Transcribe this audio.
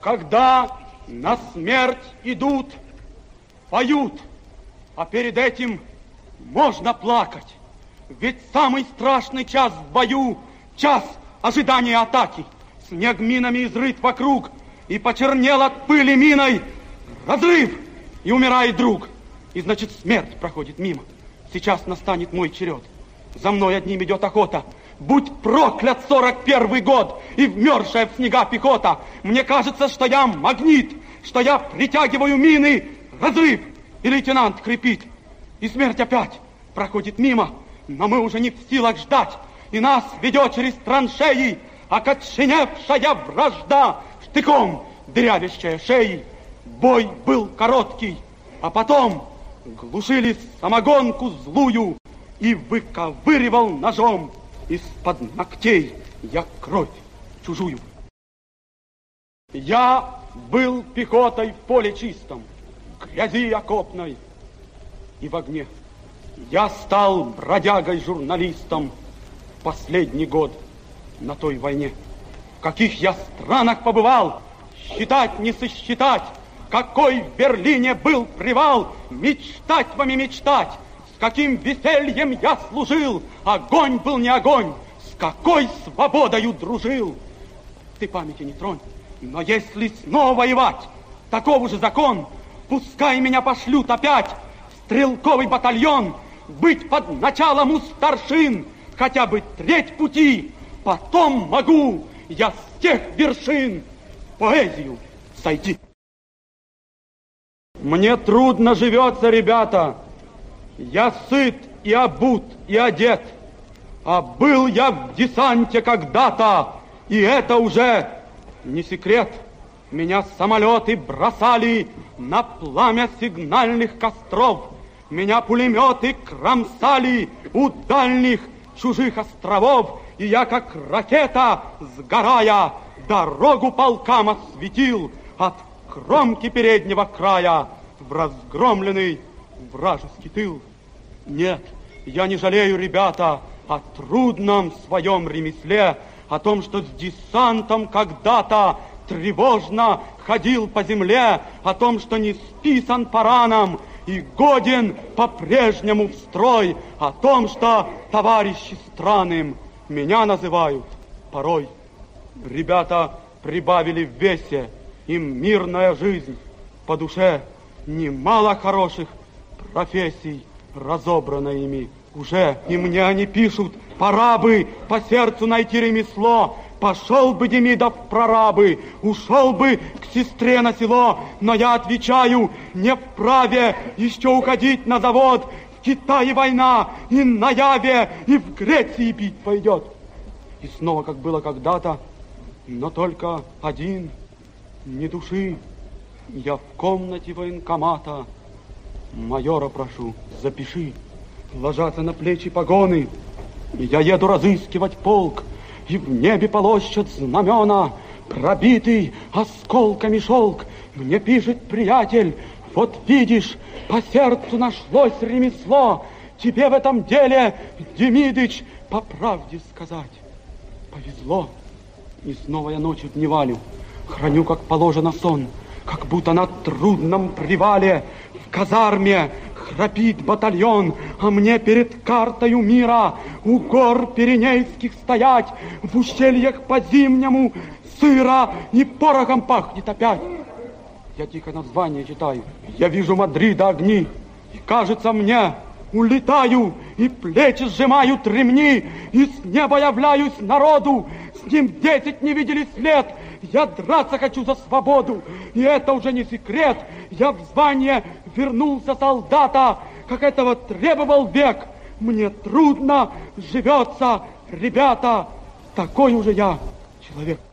Когда на смерть идут, поют, а перед этим можно плакать. Ведь самый страшный час в бою — час ожидания атаки. Снег минами изрыт вокруг, и почернел от пыли миной разрыв, и умирает друг. И значит, смерть проходит мимо. Сейчас настанет мой черед. За мной одним идет охота. Будь проклят 41-й год и вмерзшая в снега пехота. Мне кажется, что я магнит, что я притягиваю мины. Разрыв, и лейтенант хрипит. И смерть опять проходит мимо. Но мы уже не в силах ждать. И нас ведет через траншеи окоченевшая вражда, штыком дырявящая шеи. Бой был короткий, а потом глушили самогонку злую, и выковыривал ножом из-под ногтей я кровь чужую. Я был пехотой в поле чистом, грязи окопной и в огне. Я стал бродягой-журналистом в последний год на той войне. В каких я странах побывал, считать не сосчитать. Какой в Берлине был привал, мечтать вами мечтать. С каким весельем я служил, огонь был не огонь, с какой свободою дружил. Ты памяти не тронь, но если снова воевать, таков же закон, пускай меня пошлют опять в стрелковый батальон, быть под началом у старшин, хотя бы треть пути, потом могу я с тех вершин в поэзию сойти. Мне трудно живется, ребята. Я сыт и обут, и одет. А был я в десанте когда-то, и это уже не секрет. Меня самолеты бросали на пламя сигнальных костров. Меня пулеметы кромсали у дальних чужих островов. И я, как ракета, сгорая, дорогу полкам осветил от кромки переднего края в разгромленный вражеский тыл. Нет, я не жалею, ребята, о трудном своем ремесле, о том, что с десантом когда-то тревожно ходил по земле, о том, что не списан по ранам и годен по-прежнему в строй, о том, что товарищи странным меня называют порой. Ребята прибавили в весе, им мирная жизнь по душе, немало хороших профессий разобрано ими уже. И мне они пишут, пора бы по сердцу найти ремесло. Пошел бы Демидов в прорабы, ушел бы к сестре на село. Но я отвечаю, не вправе еще уходить на завод. В Китае война, и на Яве, и в Греции бить пойдет. И снова, как было когда-то, но только один, ни души. Я в комнате военкомата. Майора прошу, запиши. Ложатся на плечи погоны, и я еду разыскивать полк. И в небе полощут знамена, пробитый осколками шелк. Мне пишет приятель, вот видишь, по сердцу нашлось ремесло. Тебе в этом деле, Демидыч, по правде сказать, повезло. И снова я ночью дневалю, храню, как положено, сон, как будто на трудном привале в казарме храпит батальон, а мне перед картою мира у гор Пиренейских стоять, в ущельях по-зимнему сыро и порохом пахнет опять. Я тихо название читаю, я вижу Мадрида огни, и кажется мне, улетаю, и плечи сжимают ремни, и с неба являюсь народу, с ним 10 не видели след. Я драться хочу за свободу, и это уже не секрет. Я в звание вернулся солдата, как этого требовал век. Мне трудно живется, ребята, такой уже я человек.